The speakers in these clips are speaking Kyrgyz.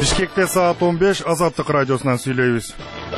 Бишкекте саат 15 Азаттык радиосунан сүйлөйбүз.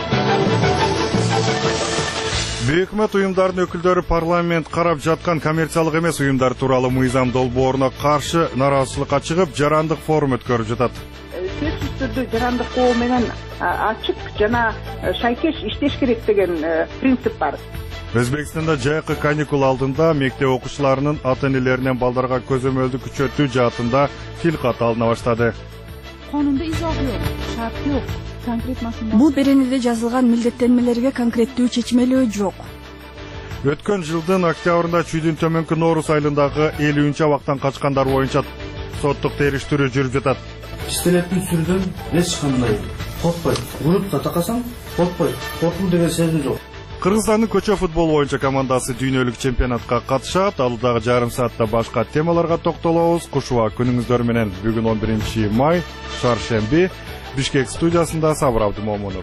Өкмөт уюмдарынын өкүлдөрү парламент карап жаткан коммерциялык эмес уюмдар тууралуу мыйзам долбооруна каршы нааразычылыкка чыгып, жарандык форум өткөрүп жатат. Сөзсүз түрдө жарандык кол менен ачык жана шайкеш иштеш керек деген принцип бар. Өзбекстанда жайкы каникул алдында мектеп окуучуларынын ата-энелеринен балдарга көзөмөлдү күчөтүү жаатында тилкат алына баштады. Конунда изох жок, шарт жок. Бул беренеде жазылган милдеттенмелерге конкреттүү чечмелөө жок. Өткөн жылдын октябрында чүйдүн төмөнкү Нооруз айылындагы 50 абактан качкандар боюнча соттук териштирүү жүрүп жатат. Иштелеттин сүрдөн эч кандай коркпойт. Группка такасаң коркпойт. Коркуу деген сезим жок. Кыргызстандын көчө футбол боюнча командасы дүйнөлүк чемпионатка катышат. Алдагы жарым саатта башка темаларга токтолобуз. Кушуа күнүңүздөр менен бүгүн 11 май, шаршемби, Бишкек студиясында Сабыр Абдымомунов.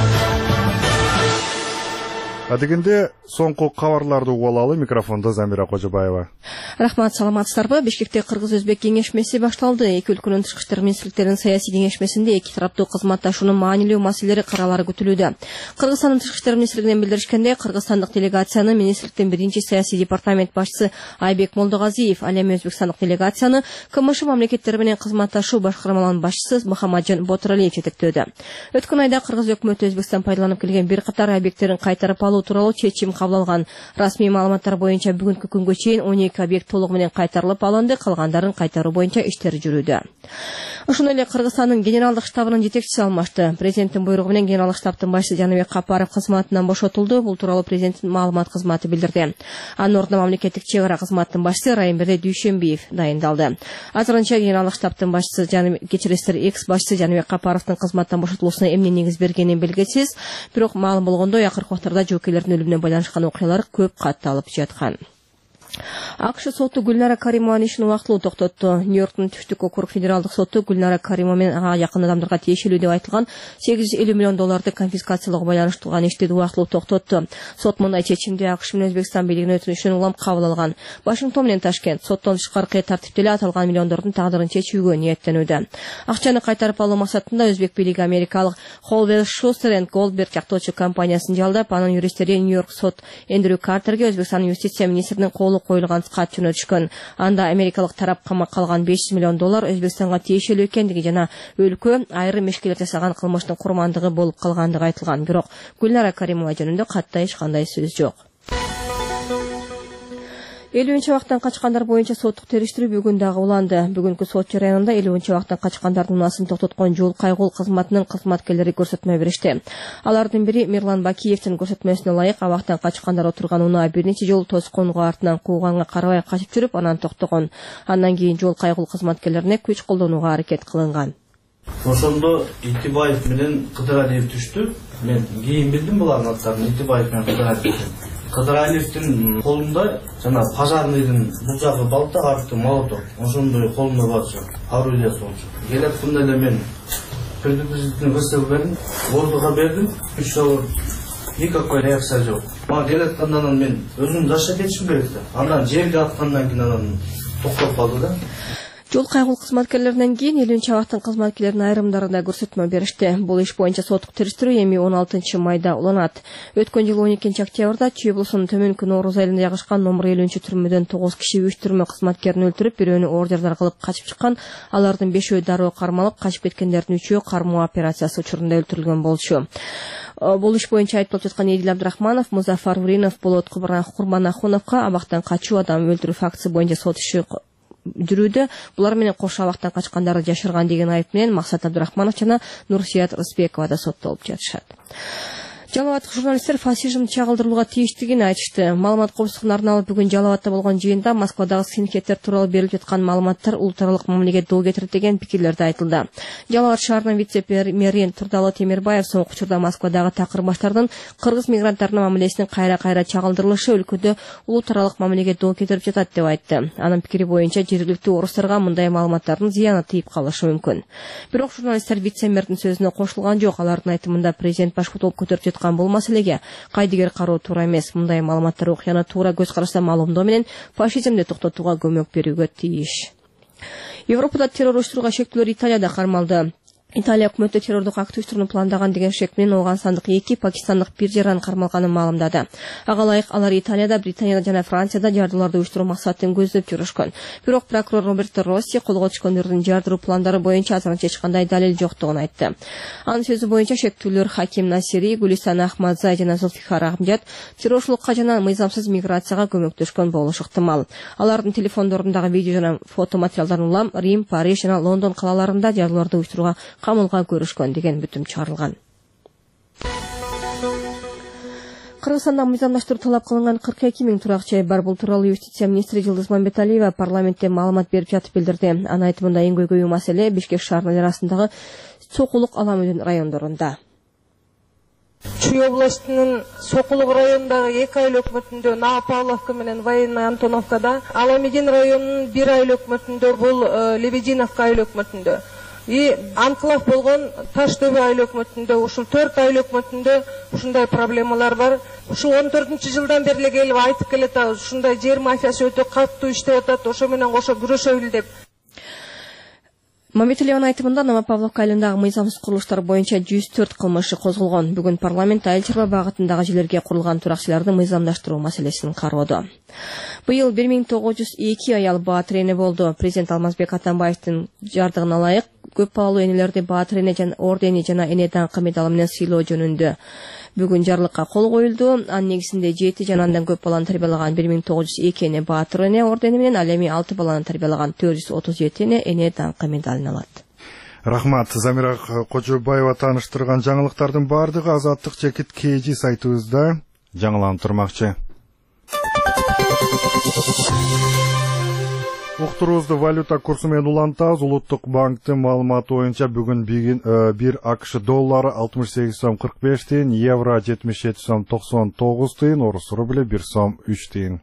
Адегенде соңку кабарларды угуп алалы, микрофондо Замира Кожобаева. Рахмат, саламатсыздарбы? Бишкекте Кыргыз-Өзбек кеңешмеси башталды. Эки өлкөнүн тышкы иштер министрликтеринин саясий кеңешмесинде эки тараптуу кызматташуунун маанилүү маселелери каралары күтүлүүдө. Кыргызстандын тышкы иштер министрлигинен билдиришкенде, кыргызстандык делегацияны министрликтин биринчи саясий департамент башчысы Айбек Молдогазиев, ал эми өзбекстандык делегацияны КМШ мамлекеттери менен кызматташуу башкармаларынын башчысы Мухаммаджан Ботуралиев жетектөөдө. Өткөн айда Кыргыз өкмөтү Өзбекстан пайдаланып келген бир катар объекттерин кайтарып алуу тууралуу чечим кабыл алган. Расмий маалыматтар боюнча бүгүнкү күнгө чейин 12 объект толугу менен кайтарылып алынды, калгандарын кайтаруу боюнча иштер жүрүүдө. Ошондой эле Кыргызстандын генералдык штабынын жетекчиси алмашты. Президенттин буйругу менен генералдык штабтын башчысы Жаныбек Капаров кызматынан бошотулду. Бул тууралуу президенттин маалымат кызматы билдирди. Анын ордуна мамлекеттик чек ара кызматынын башчысы Райымберди Дүйшөнбиев дайындалды. Азырынча генералдык штабтын башчысы кечиресиздер экс башчысы Жаныбек Капаровдун кызматтан бошотулуусуна эмне негиз бергени белгисиз. Бирок маалым болгондой, акыркы убактарда жоокейлердин өлүмүнө байланышкан окуялар көп катталып жаткан. АКШ соту Гүлнара Каримованын ишин убактылуу токтотту. Нью-Йорктун түштүк округ федералдык соту Гүлнара Каримова менен ага жакын адамдарга тиешелүү деп айтылган $850 миллион конфискациялоого байланыштырган ишти убактылуу токтотту. Сот мындай чечимди АКШ менен Өзбекстан бийлигине өтүнүшүн улам кабыл алган. Вашингтон менен Ташкент соттон тышкаркы тартипте эле аталган миллиондордун тагдырын чечүүгө ниеттенүүдө. Акчаны кайтарып алуу максатында Өзбек бийлиги америкалык Холвер Шустер энд Голдберг жактоочу компаниясын жалдап, анын юристтери Нью-Йорк сот Эндрю Картерге Өзбекстандын юстиция министринин колу коюлган кат жөнөтүшкөн. Анда америкалык тарап камакка алган $500 миллион Өзбекстанга тиешелүү экендиги жана өлкө айрым ишкерлер жасаган кылмыштын курмандыгы болуп калгандыгы айтылган. Бирок Гүлнара Каримова жөнүндө катта эч кандай сөз жок. 50 абактан качкандар боюнча соттук териштирүү бүгүн дагы уланды. Бүгүнкү сот жарыянында 50 абактан качкандардын мунасын токтоткон жол кайгул кызматынын кызматкерлери көрсөтмө беришти. Алардын бири Мирлан Бакиевдин көрсөтмөсүнө ылайык абактан качкандар отурган унаа бир нече жолу тосконго артынан кууганга карабай качып жүрүп, анан токтогон. Андан кийин жол кайгул кызматкерлерине күч колдонууга аракет кылынган. Ошондо Итибаев менен Кыдыралиев түштү. Мен кийин билдим булардын аттарын, Итибаев менен Кыдыралиев. Кыдыралиевдин колунда жана пожарныйдын бул жагы балта, арты молоток. Ошондой колунда бар орудие болчу. Келатканда эле мен предупредительный выстрел бердим, ордуга бердим, 3 жолу никакой реакция жок. Мага келаткандан мен өзүм даша кетишим керек да. Андан жерге аткандан кийин анан токтоп калды да. Жол кайгул кызматкерлеринен кийин 50 абактын кызматкерлеринин айрымдарына көрсөтмө беришти. Бул иш боюнча соттук териштирүү эми 16 майда уланат. Өткөн жылы 12 октябрда Чүй облусунун төмөнкү Нооруз айылында жайгашкан номер 50 түрмөдөн 9 киши уюштурма кызматкерин өлтүрүп, бирөөнү ордердар кылып качып чыккан. Алардын 5-өө дароо кармалып, качып кеткендердин 3-өө кармоо операциясы учурунда өлтүрүлгөн болчу. Бул иш боюнча айыпталып жаткан Эдил Абдрахманов, Музафар Уринов, Болот Курманахуновго абактан качуу, адам өлтүрүү фактысы боюнча сот иши жүрүүдө. Булар менен кошо абактан качкандарды жашырган деген айып менен Максат Абдрахманов жана Нурсият Рысбекова да соттолуп жатышат. Жалал Абадтык журналисттер фашизм чагылдырууга тийиштигин айтышты. Маалымат коопсуздугун арналып бүгүн Жалал Абадта болгон жыйында Москвадагы синекеттер тууралуу берилип жаткан маалыматтар улуттаралык мамилеге доо кетирет деген пикирлерди айтылды. Жалал Абад шаарынын вице-мэри Турдалы Темирбаев соңку учурда Москвадагы такырбаштардын кыргыз мигранттарынын мамилесинин кайра-кайра чагылдырылышы өлкөдө улуттаралык мамилеге доо кетирип жатат деп айтты. Анын пикири боюнча жергиликтүү орустарга мындай маалыматтардын зыяны тийип калышы мүмкүн. Бирок журналисттер вице-мэрдин сөзүнө кошулган жок. Алардын айтымында президент башкы болуп көтөрүп бул маселеге кайдыгер кароо туура эмес. Мындай маалыматтар окуяны туура көз карашта маалымдоо менен фашизмди токтотууга көмөк берүүгө тийиш. Европада террор уюштурууга шектүүлөр Италияда кармалды. Италия өкмөтү террордук акт уюштурууну пландаган деген шек менен Ооганстандык 2 пакистандык 1 жаран кармалганын маалымдады. Ага ылайык алар Италияда, Британияда жана Францияда жардууларды уюштуруу максатын көздөп жүрүшкөн. Бирок прокурор Роберто Росси колго түшкөндөрдүн жардыруу пландары боюнча азырынча эч кандай далил жоктугун айтты. Анын сөзү боюнча шектүүлөр Хаким Насири, Гулистан Ахмадзай жана Зулфикар Ахмжат террорчулукка жана мыйзамсыз миграцияга көмөктөшкөн болушу ыктымал. Алардын телефондорундагы видео жана фото материалдарын улам Рим, Париж жана Лондон калаларында жардууларды уюштурууга камылга көрүшкөн деген бүтүм чыгарылган. Кыргызстанда мыйзамдаштыруу талап кылынган 42 000 турак жай бар. Бул тууралуу юстиция министри Жылдыз Мамбеталиева парламентте маалымат берип жатып билдирди. Анын айтымында эң көйгөйүү маселе Бишкек шаарынын арасындагы Сокулук Аламүдүн райондорунда. Чүй областынын Сокулук районундагы 2 айлык өкмөтүндө Наа Павловка менен Военный Антоновкада, Аламедин районунун 1 айлык өкмөтүндө бул Лебединовка айлык өкмөтүндө. Анклав болгон Таш Төбө айлык өкмөтүндө, ушул 4 айлык өкмөтүндө ушундай проблемалар бар. Ушул 14-жылдан бери келип айтып келатабыз, ушундай жер мафиясы өтө катуу иштеп атат, ошо менен кошо күрөшөлү деп. Мамбеталиеванын айтымында Наа Павловка айылындагы мыйзамсыз курулуштар боюнча 104 кылмыш козголгон. Бүгүн парламент айыл чарба багытындагы жерлерге курулган туракчыларды мыйзамдаштыруу маселесин кароодо. Быйыл 1902 аял баатыр эне болду. Президент Алмазбек Атамбаевдин жардыгына ылайык көп балалуу энелерди баатыр эне жана ордени жана эне даңкы медалы менен сыйлоо жөнүндө бүгүн жарлыкка кол коюлду. Анын негизинде 7 жана андан көп баланы тарбиялаган 1902 эне баатыр эне ордени менен, ал эми 6 баланы тарбиялаган 437 эне даңкы медалын алат. Рахмат. Замира Кожобаева тааныштырган жаңылыктардын бардыгы Азаттык Чекит KG сайтыбызда жаңыланып турмакчы. Уктуруубузду валюта курсу менен улантабыз. Улуттук банктын маалыматы боюнча бүгүн 1 АКШ доллары 68 сом 45 тиын, евро 77 сом 99 тиын, орус рубли 1 сом 3 тиын.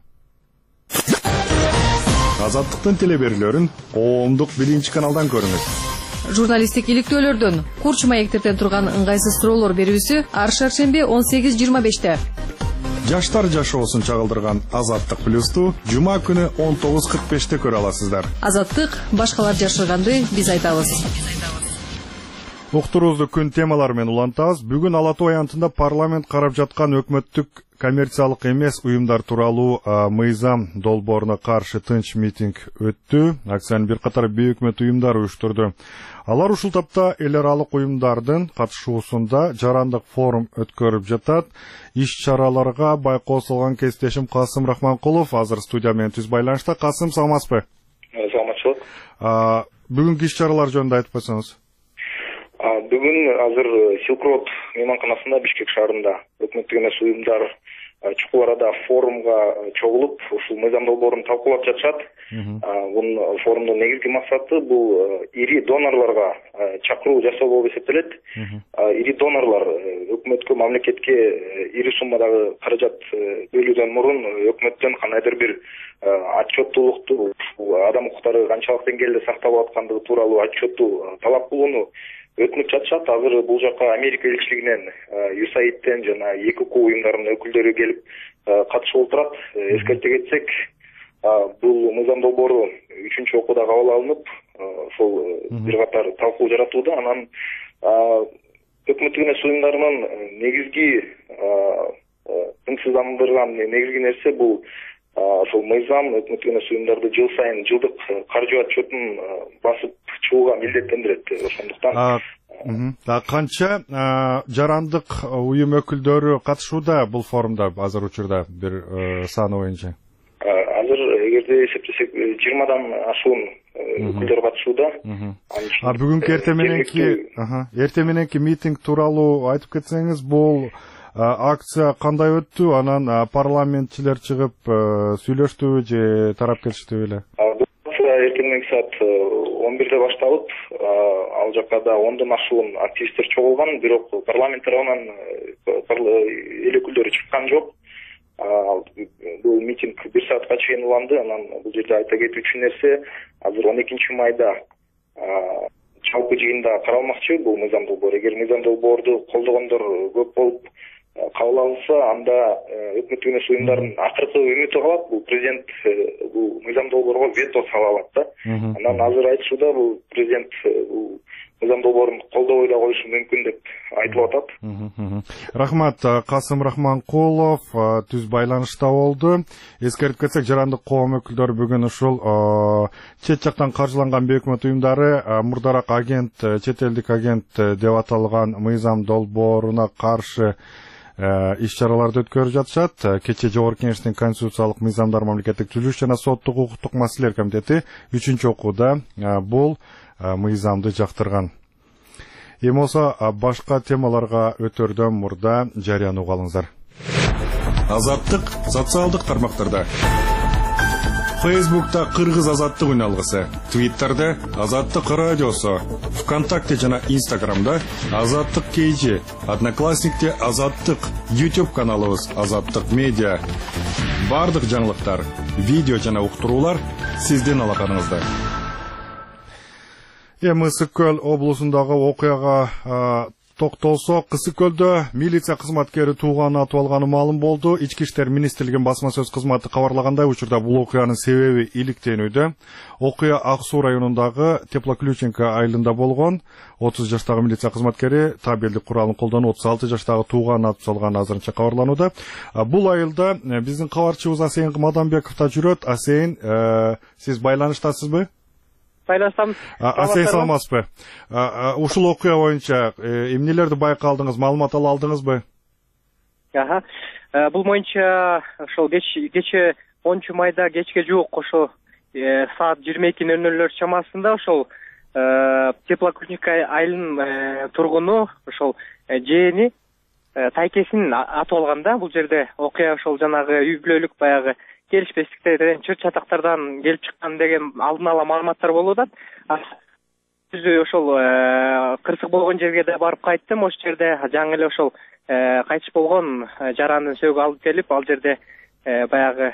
Азаттыктын телеберүүлөрүн коомдук 1-каналдан көрүңүз. Журналисттик иликтөөлөрдөн, курч маектерден турган ыңгайсыз суроолор берүүсү ар шаршемби 18:25-те. Жаштар жашоосун чагылдырган Азаттык плюсту жума күнү 19:45-те көрө аласыздар. Азаттык башкалар жашырганды биз айтабыз. Уктуруубузду күн темалары менен улантабыз. Бүгүн Ала Тоо аянтында парламент карап жаткан өкмөттүк коммерциялык эмес уюмдар тууралуу мыйзам долбооруна каршы тынч митинг өттү. Акциянын бир катар бейөкмөт уюмдары уюштурду. Алар ушул тапта эл аралык уюмдардын катышуусунда жарандык форум өткөрүп жатат. Иш-чараларга байкоо салган кесиптешим Касым Рахманкулов азыр студия менен түз байланышта. Касым, саламатсызбы? Саламатчылык. Бүгүнкү иш-чаралар жөнүндө айтып койсоңуз. Бүгүн азыр Silk Road мейманканасында Бишкек шаарында өкмөттүк эмес уюмдар чукул арада форумга чогулуп, ушул мыйзам долбоорун талкуулап жатышат. Бунун форумдун негизги максаты бул ири донорлорго чакыруу жасоо болуп эсептелет. Ири донорлор өкмөткө, мамлекетке ири суммадагы каражат бөлүүдөн мурун өкмөттөн кандайдыр бир отчеттуулукту, адам укуктары канчалык деңгээлде сакталып аткандыгы тууралуу отчетту талап кылууну өтүнүп жатышат. Азыр бул жака Америка элчилигинен, USAID-тен жана ЭКК уюмдарынын өкүлдөрү келип катышып отурат. Эскерте кетсек, бул мыйзам долбоору 3-окууда кабыл алынып, ошол бир катар талкуу жаратууда. Анан өкмөттүк эмес уюмдарынын негизги ыңсыздандырган негизги нерсе бул ошол мыйзам өкмөттүк эмес уюмдарды жыл сайын жылдык каржы отчетун басып чыгууга милдеттендирет. Ошондуктан канча жарандык уюм өкүлдөрү катышууда бул форумда азыр учурда бир саны боюнча? Азыр эгерде эсептесек 20дан ашуун өкүлдөр катышууда. Бүгүнкү эртең мененки митинг тууралуу айтып кетсеңиз, бул акция кандай өттү? Анан парламентчилер чыгып сүйлөштүбү же тарап кетиштиби эле? Эртең мененки саат 11-де башталып, ал жака да 10дон ашуун активисттер чогулган, бирок парламент тарабынан эл өкүлдөрү чыккан жок. Бул митинг 1 саатка чейин уланды. Анан бул жерде айта кетүүчү нерсе, азыр 12 майда жалпы жыйында каралмакчы бул мыйзам долбоору. Эгер мыйзам долбоорду колдогондор көп болуп кабыл алынса, анда өкмөттүк эмес уюмдардын акыркы үмүтү калат. Бул президент бул мыйзам долбоорго вето сала алат да. Анан азыр айтышууда бул президент бул мыйзам долбоорун колдобой да коюшу мүмкүн деп айтылып атат. Рахмат, Касым Рахманкулов түз байланышта болду. Эскертип кетсек, жарандык коом өкүлдөрү бүгүн ушул чет жактан каржыланган өкмөт уюмдары мурдараак агент, чет элдик агент деп аталган мыйзам долбооруна каршы иш-чараларды өткөрүп жатышат. Кечээ Жогорку Кеңештин Конституциялык мыйзамдар, мамлекеттик түзүлүш жана соттук укуктук маселелер комитети 3-чү окууда бул мыйзамды жактырган. Эми болсо башка темаларга өтөрдөн мурда жарыяны угалыңыздар. Азаттык социалдык тармактарда. Facebook'ta Кыргыз азаттык үналгысы, Twitter'da Азаттык радиосу, ВКонтакте жана Instagram'da Азаттык KG, Одноклассникте Азаттык, YouTube каналыбыз Азаттык медиа. Бардык жаңылыктар, видео жана уктуруулар сиздин алаканыңызда. Эми Ысык-Көл облусундагы окуяга токтолсок, Ысык-Көлдө милиция кызматкери тууганын атып алганы маалым болду. Ички иштер министрлигинин басма сөз кызматы кабарлагандай, учурда бул окуянын себеби иликтенүүдө. Окуя Ак Суу районундагы Теплоключенко айылында болгон. 30 жаштагы милиция кызматкери табелдик куралын колдонуп 36 жаштагы тууганын атып салганы азырынча кабарланууда. Бул айылда биздин кабарчыбыз Асейин Мадамбеков да жүрөт. Асейин, сиз байланыштасызбы? Байланыштамыз. Асейин, саламатсызбы? Ушул окуя боюнча эмнелерди байкалдыңыз, маалымат ала алдыңызбы? Бул боюнча ошол кечээ 10 майда кечке жуук ошол саат 22:00 чамасында ошол Теплоключенко айылынын тургуну ошол жээни тайкесин атып алганда, бул жерде окуя ошол жанагы үй бүлөлүк баягы келишпестиктерден, чыр чатактардан келип чыккан деген алдын ала маалыматтар болуп атат. Ошол кырсык болгон жерге да барып кайттым. Ошол жерде жаңы эле ошол кайтыш болгон жарандын сөөгү алып келип, ал жерде баягы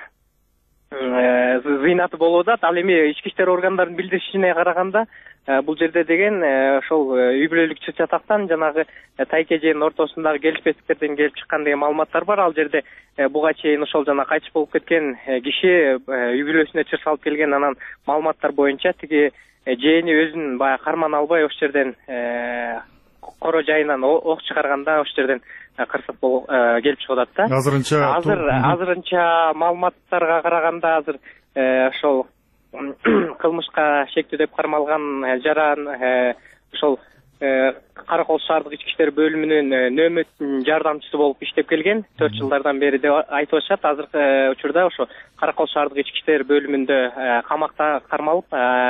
зыйнаты болуп атат. Ал эми ички иштер органдарынын билдиришине караганда, бул жерде деген ошол үй бүлөлүк чыр чатактан жанагы тайкеженин ортосундагы келишпестиктерден келип чыккан деген маалыматтар бар. Ал жерде буга чейин ошол жана кайтыш болуп кеткен киши үй бүлөсүнө чыр салып келген. Анан маалыматтар боюнча тиги жээни өзүн баягы карман албай ошол жерден коро жайынан ок чыгарганда ошол жерден кырсык келип чыгып атат да. Азырынча маалыматтарга караганда азыр ошол кылмышка шектүү деп кармалган жаран ошол Каракол шаардык ички иштер бөлүмүнүн нөөмөт жардамчысы болуп иштеп келген 4 жылдардан бери деп айтып атышат. Азыркы учурда ошо Каракол шаардык ички иштер бөлүмүндө камакта кармалып,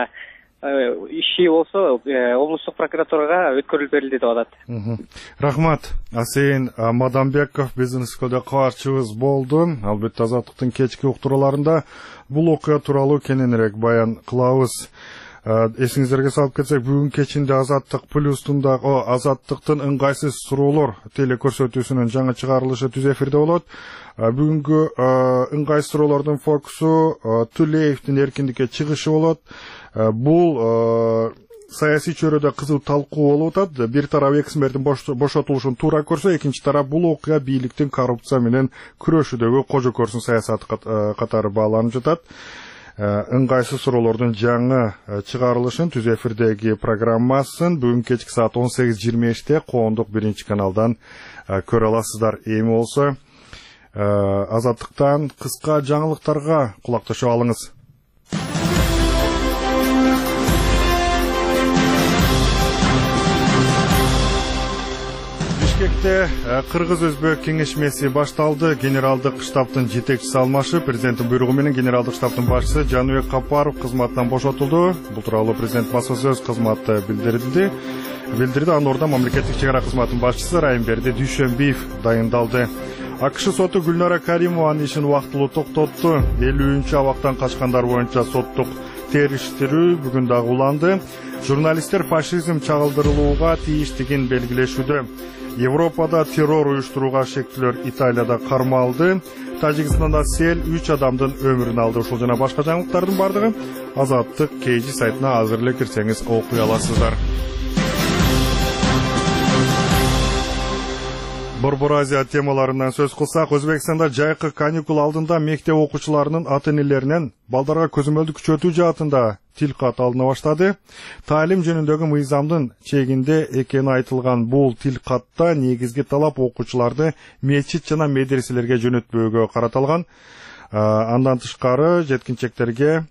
иши болсо облустук прокуратурага өткөрүлүп берилди деп атат. Рахмат. Асейин Мадамбеков биздин Ысык-Көлдө кабарчыбыз болду. Албетте Азаттыктын кечки уктурууларында бул окуя тууралуу кененирээк баян кылабыз. Эсиңиздерге салып кетсек, бүгүн кечинде Азаттык плюстундагы Азаттыктын ыңгайсыз суроолор телекөрсөтүүсүнүн жаңы чыгарылышы түз эфирде болот. Бүгүнкү ыңгайсыз суроолордун фокусу Тулеевдин эркиндикке чыгышы болот. Бул саясий чөйрөдө кызуу талкуу болуп атат. Бир тарап эксимердин бошотулушун туура көрсө, экинчи тарап бул окуя бийликтин коррупция менен күрөшүүдөгү кожо көрсүн саясаты катары бааланып жатат. Ыңгайсыз суроолордун жаңы чыгарылышын түз эфирдеги программасын бүгүн кечки саат 18:25-те Коомдук 1-каналдан көрө аласыздар. Эми болсо Азаттыктан кыска жаңылыктарга кулакташып алыңыз. Бишкекте Кыргыз-Өзбек кеңешмеси башталды. Генералдык штабтын жетекчиси алмашып, президенттин буйругу менен генералдык штабтын башчысы Жаныбек Капаров кызматтан бошотулду. Бул тууралуу президент басма-сөз кызматы билдирди. Анын ордуна мамлекеттик чек ара кызматынын башчысы Райымберди Дүйшөнбиев дайындалды. АКШ соту Гүлнара Каримованын ишин убактылуу токтотту. 50-чү абактан качкандар боюнча соттук териштирүү бүгүн дагы уланды. Журналисттер фашизм чагылдырылууга тийиштигин белгилешүүдө. Европада террор уюштурууга шектүүлөр Италияда кармалды. Тажикстанда сел 3 адамдын өмүрүн алды. Ушул жана башка жаңылыктардын бардыгы Азаттык KG сайтына азыр эле кирсеңиз окуй аласыздар. Борбор Азия темаларынан сөз кылсак, Өзбекстанда жайкы каникул алдында мектеп окуучуларынын ата-энелеринен балдарга көзөмөлдү күчөтүү жаатында тил кат алына баштады. Таалим жөнүндөгү мыйзамдын чегинде экени айтылган бул тил катта негизги талап окуучуларды мечит жана медреселерге жөнөтпөөгө каратылган. Андан тышкары жеткинчектерге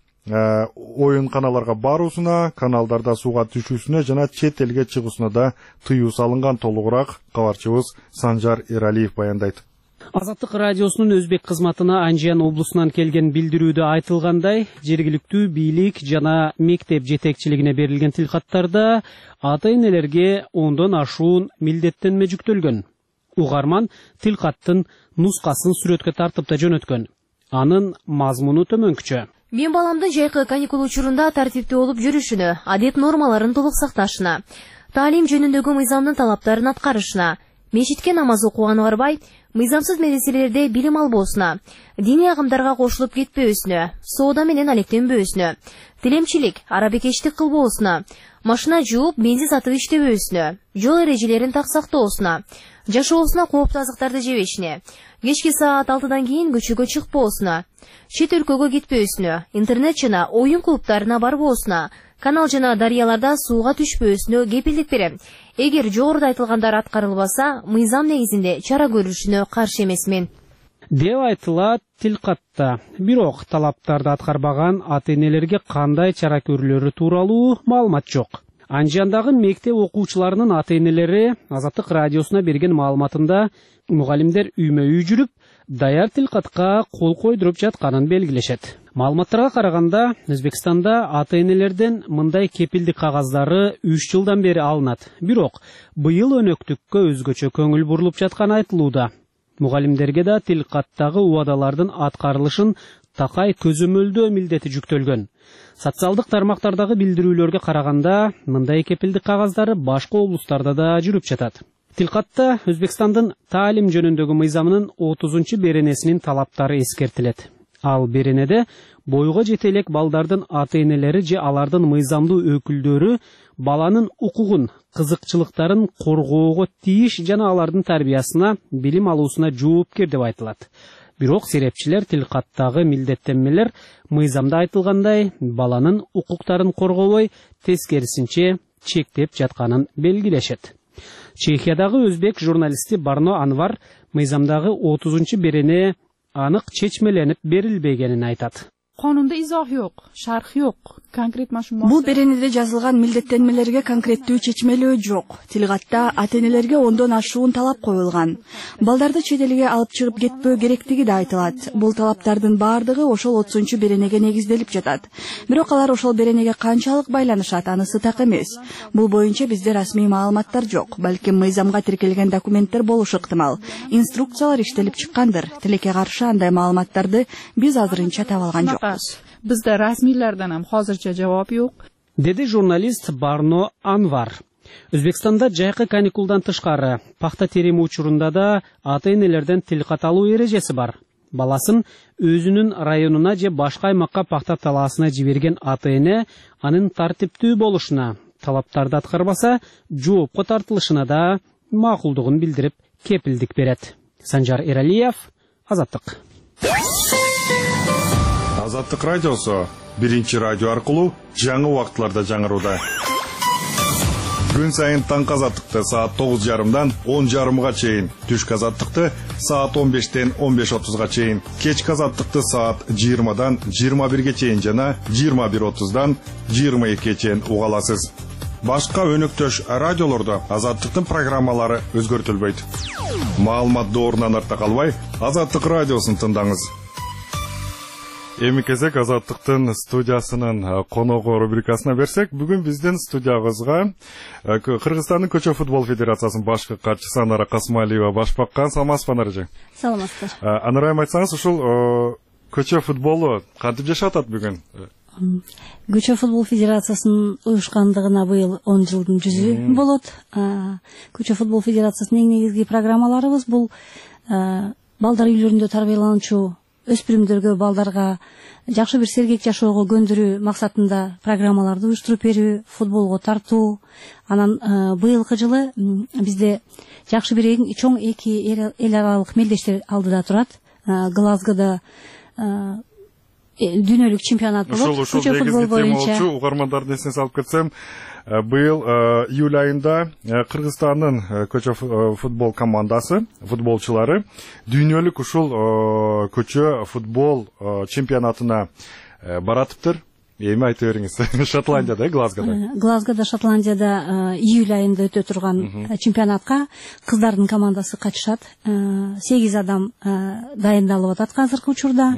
оюн каналдарга баруусуна, каналдарда сууга түшүүсүнө жана чет элге чыгуусуна да тыюу салынган. Толугураак кабарчыбыз Санжар Эралиев баяндайт. Азаттык радиосунун өзбек кызматына Анжиян облусунан келген билдирүүдө айтылгандай, жергиликтүү бийлик жана мектеп жетекчилигине берилген тилкаттарда ата-энелерге 10дон ашуун милдеттенме жүктөлгөн. Угарман тилкаттын нускасын сүрөткө тартып да жөнөткөн. Анын мазмуну төмөнкүчө. Мен баламдын жайкы каникул учурунда тартиптүү болуп жүрүшүнө, адет нормаларын толук сакташына, таалим жөнүндөгү мыйзамдын талаптарын аткарышына, мечитке намаз окуганы барбай, мыйзамсыз медреселерде билим албоосуна, диний агымдарга кошулуп кетпөөсүнө, соода менен алектенбөөсүнө, тилемчилик, арабекечтик кылбоосуна, машина жууп, бензин сатып иштебөөсүнө, жол эрежелерин так сактоосуна, жашоосуна кооптуу азыктарды жебешине, кечки саат 6-дан кийин көчөгө чыкпоосуна, чет өлкөгө кетпөөсүнө, интернет жана оюн клубтарына барбоосуна, канал жана дарыяларда сууга түшпөөсүнө кепилдик берем. Эгер жогоруда айтылгандар аткарылбаса, мыйзам негизинде чара көрүлүшүнө каршы эмесмин. Деп айтылат тилкатта. Бирок талаптарды аткарбаган ата-энелерге кандай чара көрүлөрү тууралуу маалымат жок. Анжияндагы мектеп окуучуларынын ата-энелери Азаттык радиосуна берген маалыматында мугалимдер үймө-үй жүрүп, даяр тилкатка кол койдуруп жатканын белгилешет. Маалыматтарга караганда, Өзбекстанда ата-энелерден мындай кепилдик кагаздары 3 жылдан бери алынат. Бирок быйыл өнөктүккө өзгөчө көңүл бурулуп жатканы айтылууда. Мугалимдерге да тилкаттагы убадалардын аткарылышын такай көзөмөлдөө милдети жүктөлгөн. Социалдык тармактардагы билдирүүлөргө караганда, мындай кепилдик кагаздары башка облустарда да жүрүп жатат. Тилкатта Өзбекстандын таалим жөнүндөгү мыйзамынын 30 беренесинин талаптары эскертилет. Ал беренеде бойго жете элек балдардын ата-энелери же алардын мыйзамдуу өкүлдөрү баланын укугун, кызыкчылыктарын коргоого тийиш жана алардын тарбиясына, билим алуусуна жоопкер деп айтылат. Бирок серепчилер тилкаттагы милдеттенмелер мыйзамда айтылгандай баланын укуктарын коргобой, тескерисинче чектеп жатканын белгилешет. Чехиядагы өзбек журналисти Барно Анвар мыйзамдагы 30 берене анык чечмеленип берилбегенин айтат. Qonunda izoh yo'q, sharh yo'q. Konkret mashhur. Бул беренеде жазылган милдеттенмелерге конкреттүү чечмелөө жок. Тилкатта ата-энелерге 10дон ашуун талап коюлган. Балдарды чет элге алып чыгып кетпөө керектиги да айтылат. Бул талаптардын баардыгы ошол 30 беренеге негизделип жатат. Бирок алар ошол беренеге канчалык байланышат, анысы так эмес. Бул боюнча бизде расмий маалыматтар жок. Балким мыйзамга тиркелген документтер болушу ыктымал. Инструкциялар иштелип чыккандыр. Тилекке каршы андай маалыматтарды биз азырынча таба алган жок. Bizda rasmiylardan ham hozircha javob yo'q. Dedi jurnalist Barno Anvar. Өзбекстанда жайкы каникулдан тышкары пахта терими учурунда да ата-энелерден тилкат алуу эрежеси бар. Баласын өзүнүн районуна же башка аймакка пахта талаасына жиберген ата-эне анын тартиптүү болушуна, талаптарды аткарбаса жоопко тартылышына да макулдугун билдирип кепилдик берет. Санжар Эралиев, Азаттык. Азаттык радиосу биринчи радио аркылуу жаңы убакытларда жаңырууда. Күн сайын таңкы азаттыкты саат 9:30-дан 10:30-га чейин, түшкү азаттыкты саат 15-тен 15:30-га чейин, кечки азаттыкты саат 20-дан 21-ге чейин жана 21:30-дан 22-ге чейин уга аласыз. Башка өнөктөш радиолордо азаттыктын программалары өзгөртүлбөйт. Маалымат доорунан артта калбай, Азаттык радиосун тыңдаңыз. Эми кезек Азаттыктын студиясынын коногу рубрикасына берсек, бүгүн биздин студиябызга Кыргызстандын Көчө футбол федерациясынын башкы катчысы Анара Касмалиева баш баккан. Саламатсызбы, Анаржы? Саламатсыздар. Анарайым, айтсаңыз, ушул көчө футболу кантип жашап атат бүгүн? Көчө футбол федерациясынын уюшкандыгына быйыл 10 жылдын жүзү болот. Көчө футбол федерациясынын эң негизги программаларыбыз бул балдар үйлөрүндө тарбиялануучу өспүрүмдөргө, балдарга жакшы бир сергек жашоого көндүрүү максатында программаларды уюштуруп берүү, футболго тартуу. Анан быйылкы жылы бизде жакшы бир чоң эки эл аралык мелдештер алдыда турат. Глазгода дүйнөлүк чемпионат болот. Көчө футбол боюнча угармандардын эсине салып кетсем, быйыл июль айында Кыргызстандын көчө футбол командасы, футболчулары дүйнөлүк ушул көчө футбол чемпионатына баратыптыр. Эми айта бериңиз. Шотландияда, Глазгода. Глазгода, Шотландияда июль айында өтө турган чемпионатка кыздардын командасы катышат. 8 адам дайындалып атат азыркы учурда.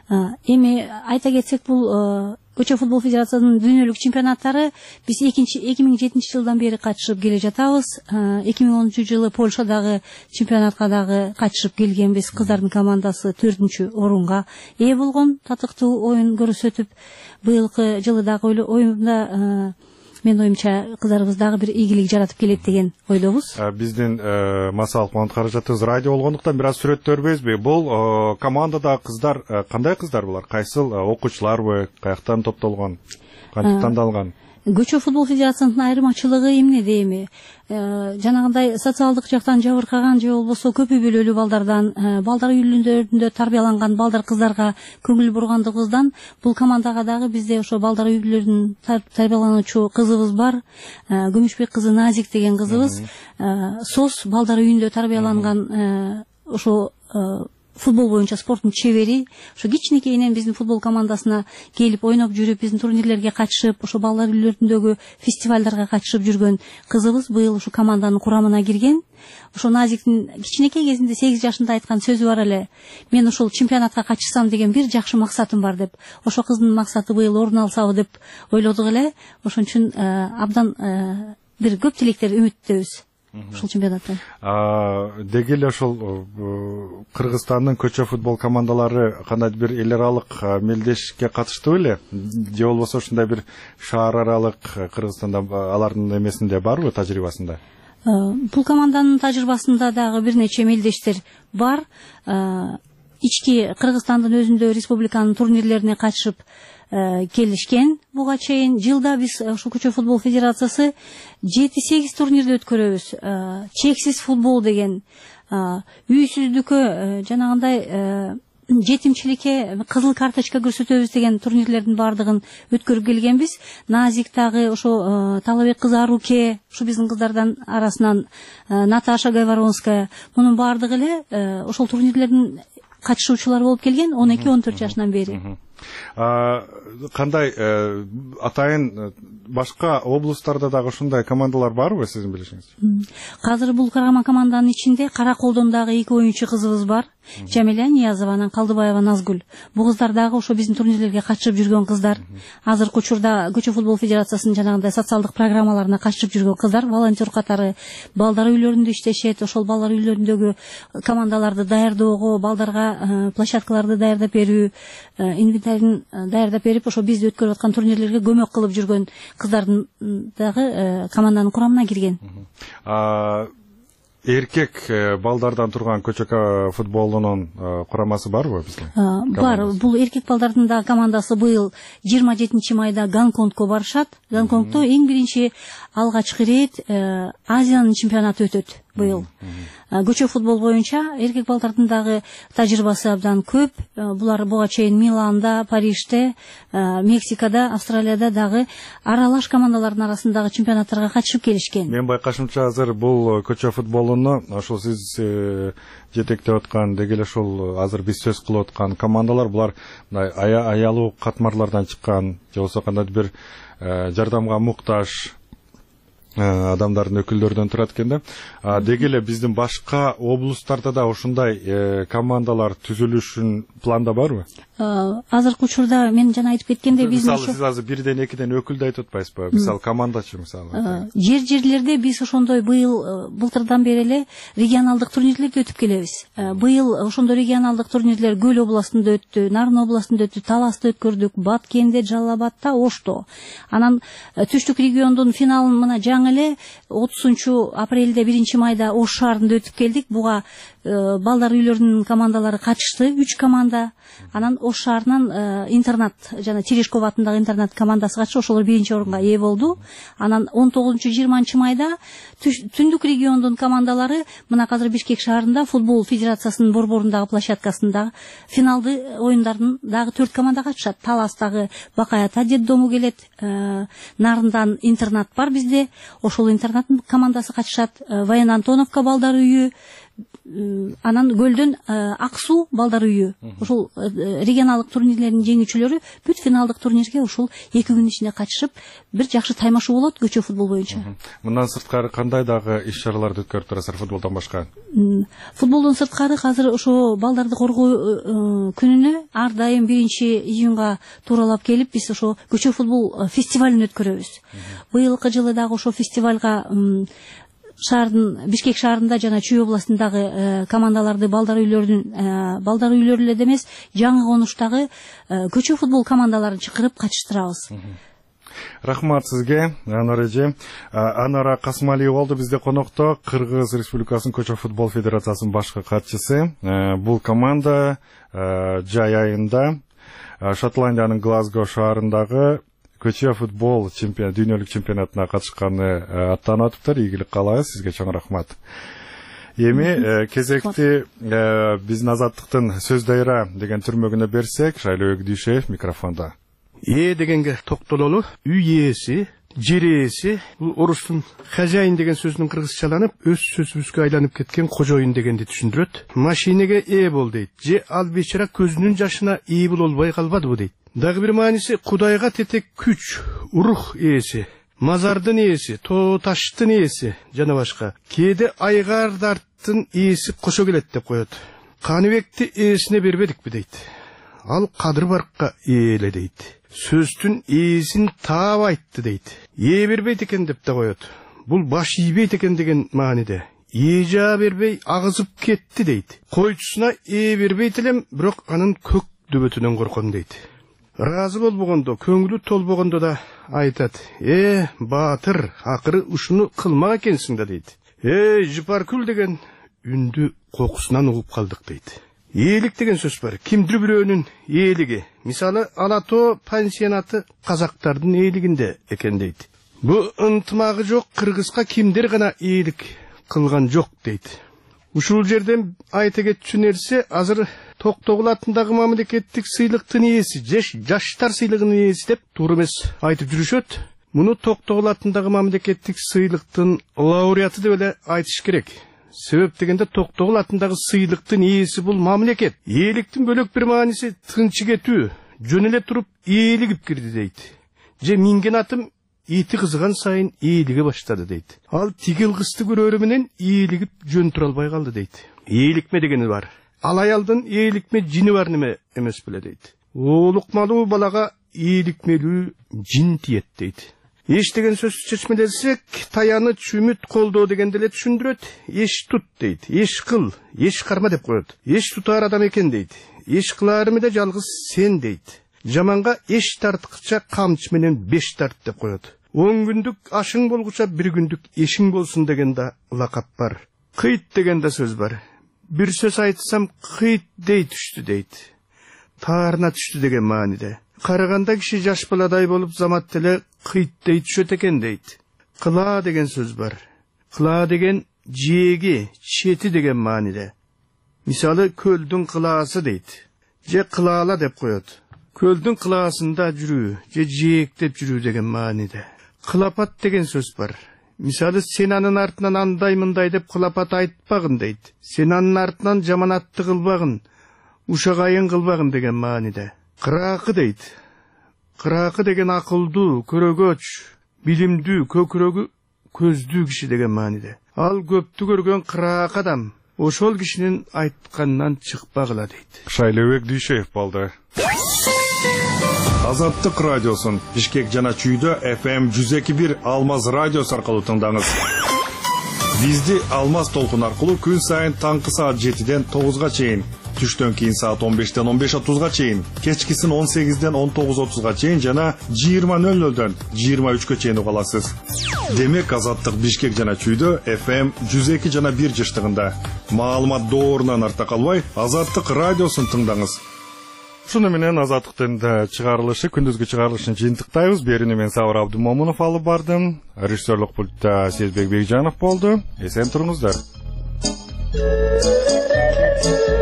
Эми айта кетсек, бул Көчө футбол федерациясынын дүйнөлүк чемпионаттары биз 2007 жылдан бери катышып келе жатабыз. 2010 жылы Польшадагы чемпионатка дагы катышып келгенбиз. Кыздардын командасы 4-орунга ээ болгон, татыктуу оюн көрсөтүп, быйылкы жылы дагы оюнда мен оюмча кыздарыбыз дагы бир ийгилик жаратып келет деген ойдобуз. Биздин массалык маалымат каражатыбыз радио болгондуктан бир аз сүрөттөрбөйбүзбү? Бул командада кыздар кандай кыздар булар? Кайсыл окуучуларбы? Каяктан топтолгон? Кантип тандалган? Көчө футбол федерациясынын айырмачылыгы эмнеде эми? Жанагындай социалдык жактан жабыркаган же болбосо көп үй бүлөлүү балдардан, балдар үйлөрүндө тарбияланган балдар кыздарга көңүл бургандыгыбыздан бул командага дагы бизде ошо балдар үй бүлөлөрүнүн тарбиялануучу кызыбыз бар. Күмүшбек кызы Назик деген кызыбыз СОС балдар үйүндө тарбияланган ошо футбол боюнча спорттун чебери. Ошо кичинекейинен биздин футбол командасына келип ойноп жүрүп, биздин турнирлерге катышып, ошо балдар үйлөрүндөгү фестивалдарга катышып жүргөн кызыбыз быйыл ушу команданын курамына кирген. Ошо Назиктин кичинекей кезинде 8 жашында айткан сөзү бар эле: мен ушул чемпионатка катышсам деген бир жакшы максатым бар деп. Ошо кыздын максаты быйыл орун алсабы деп ойлодук эле. Ошон үчүн абдан бир көп тилектер, үмүттөбүз. Ушул чемпионаттан. Деги эле ошол Кыргызстандын көчө футбол командалары кандайдыр бир эл аралык мелдешке катыштыбы эле? Же болбосо ушундай бир шаар аралык Кыргызстанда алардын эмесинде барбы, тажрыйбасында? Бул команданын тажрыйбасында дагы бир нече мелдештер бар. Ички Кыргызстандын өзүндө республиканын турнирлерине катышып келишкен. Буга чейин жылда биз ушул көчө футбол федерациясы 7-8 турнирди өткөрөбүз. Чексиз футбол деген, үйсүздүккө, жанагындай жетимчиликке кызыл карточка көрсөтөбүз деген турнирлердин баардыгын өткөрүп келгенбиз. Назик дагы, ошо Талабек кызы Аруке, ушу биздин кыздардан арасынан Наташа Гайворонская, мунун баардыгы эле ошол турнирлердин катышуучулары болуп келген 12-14 жашынан бери. Кандай атайын башка облустарда дагы ушундай командалар барбы сиздин билишиңиз? Азыр бул команданын ичинде Караколдон дагы 2 оюнчу кызыбыз бар. Жамиля Ниязова, анан Калдыбаева Назгүл. Бул кыздар дагы ошо биздин турнирлерге катышып жүргөн кыздар. Азыркы учурда Көчө футбол федерациясынын жанагындай социалдык программаларына катышып жүргөн кыздар, волонтер катары балдар үйлөрүндө иштешет. Ошол балдар үйлөрүндөгү командаларды даярдоого, балдарга площадкаларды даярдап берүү, инвентарин даярдап берип, ошо бизди өткөрүп аткан турнирлерге көмөк кылып жүргөн кыздардын дагы команданын курамына кирген. Эркек балдардан турган көчө футболунун курамасы барбы бизде? Бар. Бул эркек балдардын да командасы быйыл 27 майда Гонконгко барышат. Гонконгдо эң биринчи алгачкы ирет Азиянын чемпионаты өтөт быйыл. Көчө футбол боюнча эркек балдардын дагы тажрыйбасы абдан көп. Булар буга чейин Миланда, Парижде, Мексикада, Австралияда дагы аралаш командалардын арасындагы чемпионаттарга катышып келишкен. Мен байкашымча азыр бул көчө футболуну ошол сиз жетектеп аткан, деги эле ошол азыр биз сөз кылып аткан командалар, булар аялуу катмарлардан чыккан, же болбосо кандайдыр бир жардамга муктаж адамдардын өкүлдөрүнөн турат экен да. Деги эле биздин башка облустарда да ушундай командалар түзүлүшүн планда барбы? Азыркы учурда мен жана айтып кеткендей, биз мисалы сиз азыр бирден экиден өкүлдү айтып атпайсызбы? Мисалы командачы мисалы. Жерлерде биз ошондой быйыл былтырдан бери эле регионалдык турнирлерди өтүп келебиз. Быйыл ошондой регионалдык турнирлер Көл областында өттү, Нарын областында өттү, Таласта өткөрдүк, Баткенде, Жалал Абадта, Ошто. Анан түштүк региондун финалын мына жаңы эле 30 апрелде 1 майда Ош шаарында өтүп келдик. Буга балдар үйлөрүнүн командалары катышты, 3 команда. Анан Ош шаарынан интернат жана Терешков атындагы интернат командасы катышты, ошолор биринчи орунга ээ болду. Анан 19-20 майда түндүк региондун командалары мына азыр Бишкек шаарында футбол федерациясынын борборундагы площадкасында финалды оюндардын дагы 4 команда катышат. Таластагы Бакай ата детдому келет, Нарындан интернат бар бизде, ошол интернат командасы катышат, Воен Антоновка балдар үйү, анан Көлдөн Ак суу балдар үйү. Ошол регионалдык турнирлердин жеңүүчүлөрү бүт финалдык турнирге ушул 2 күн ичинде катышып, бир жакшы таймашуу болот көчө футбол боюнча. Мындан сырткары кандай дагы иш-чараларды өткөрүп турасыздар футболдон башка? Футболдон сырткары азыр ошо балдарды коргоо күнүнө ар дайым 1-июнга тууралап келип, биз ошо көчө футбол фестивалын өткөрөбүз. Быйылкы жылы дагы ошо фестивалга Бишкек шаарында жана Чүй областындагы командаларды балдар үйлөрү эле эмес, жаңы конуштагы көчө футбол командаларын чакырып катыштырабыз. Рахмат сизге, Анар эже. Анара Касмалиева болду бизде конокто, Кыргыз Республикасынын көчө футбол федерациясынын башкы катчысы. Бул команда жай айында Шотландиянын Глазго шаарындагы көчө футбол дүйнөлүк чемпионатына катышканы аттанып атыптыр. Ийгилик каалайбыз, сизге чоң рахмат. Эми кезекти биздин Азаттыктын сөз дайра деген түрмөгүнө берсек, Шайлоо Өгдүшев микрофондо. Дегенге токтололу, үй ээси, жер ээси, бул орустун хозяин деген сөзүнүн кыргызчаланып, өз сөзүбүзгө айланып кеткен кожоюн дегенди түшүндүрөт. Машинеге ээ бол дейт, же ал бечара көзүнүн жашына ээ болбой калбадыбы дейт. Дагы бир мааниси Кудайга тетек күч, рух ээси, мазардын ээси, тоо таштын ээси жана башка. Кээде айгардарттын ээси кошо келет деп коет. Каныбекти ээсине бербедикпи дейт. Ал Кадыр Баркка ээле дейт. Сөздүн ээсин таап айтты дейт. Ээ бербейт экен деп да коет. Бул баш ийбейт экен деген мааниде. Ээ жаа бербей агызып кетти дейт. Койчусуна ээ бербейт элем, бирок анын көк дөбөтүнөн корком дейт. Разы болбогондо, көңүлү толбогондо да айтат. Баатыр, акыры ушуну кылмак экенсиң да дейт. Жыпаркүл деген үндү кокусунан угуп калдык дейт. Ээлик деген сөз бар. Кимдир бирөөнүн ээлиги. Мисалы, Алато пансионаты казактардын ээлигинде экен дейт. Бу ынтымагы жок кыргызга кимдир гана ээлик кылган жок дейт. Ушул жерден айта кетчү нерсе, азыр Токтогул атындагы мамлекеттик сыйлыктын ээси, жаштар сыйлыгынын ээси деп туура эмес айтып жүрүшөт. Муну Токтогул атындагы мамлекеттик сыйлыктын лауреаты деп эле айтыш керек. Себеп дегенде Токтогул атындагы сыйлыктын ээси бул мамлекет. Ээликтин бөлөк бир мааниси тынчы кетүү, жөн эле туруп ээлигип кирди дейт. Же минген атым ити кызган сайын ээлиге баштады дейт. Ал тигил кызды көрөрү менен ээлигип жөн тура албай калды дейт. Ээликме дегени бар. Ал аялдын ээликме жини бар неме эмес беле дейт. Оолукмалуу балага ээликмелүү жин тиет дейт. Еш деген сөз чечмелесек, таяны чүмүт колдоо дегенде эле түшүндүрөт. Еш тут дейт, еш кыл, еш карма деп коет. Еш тутар адам экен дейт. Еш кыларымы да жалгыз сен дейт. Жаманга еш тарткыча камчы менен 5 тарт деп коет. 10 күндүк ашың болгуча 1 күндүк эшиң болсун деген да лакап бар. Кыйт деген да сөз бар. Bir söz айтсам кыйт дей түштү дейт. Таарына түштү деген мааниде. Караганда киши жаш баладай болуп замат деле кыйт дей түшөт экен дейт. Кыла деген сөз бар. Кыла деген жээги, чети деген мааниде. Мисалы көлдүн кылаасы дейт. Же кылаала деп коет. Көлдүн кылаасында жүрүү, же жээктеп жүрүү деген мааниде. Кылапат деген сөз бар. Мисалы сен анын артынан андай мындай деп кылапат айтпагын дейт. Сен анын артынан жаманатты кылбагын, ушагайын кылбагын деген мааниде. Кыраакы дейт. Кыраакы деген акылдуу, көрөгөч, билимдүү, көкүрөгү көздүү киши деген мааниде. Ал көптү көргөн кыраак адам, ошол кишинин айтканынан чыкпагыла дейт. Шайлоо Өгдүшев болду. Азаттык радиосун Бишкек жана Чүйдө FM 102.1 Алмаз радиосу аркылуу тыңдаңыз. Бизди Алмаз толкун аркылуу күн сайын таңкы саат 7-ден 9-га чейин Түштөн кийин саат 15-тен 15:30-га чейин, кечкисин 18-ден 19:30-га чейин жана 20:00-дөн 23-кө чейин уга аласыз. Демек Азаттык Бишкек жана Чүйдө FM 102 жана 1 жыштыгында. Маалымат доорунан арта калбай, Азаттык радиосун тыңдаңыз. Шуну менен Азаттыктын чыгарылышы, күндүзгү чыгарылышын жыйынтыктайбыз. Берүүнү мен Сабыр Абдымомунов алып бардым. Режиссерлук пультта Сезбек Бекжанов болду. Эсен туруңуздар.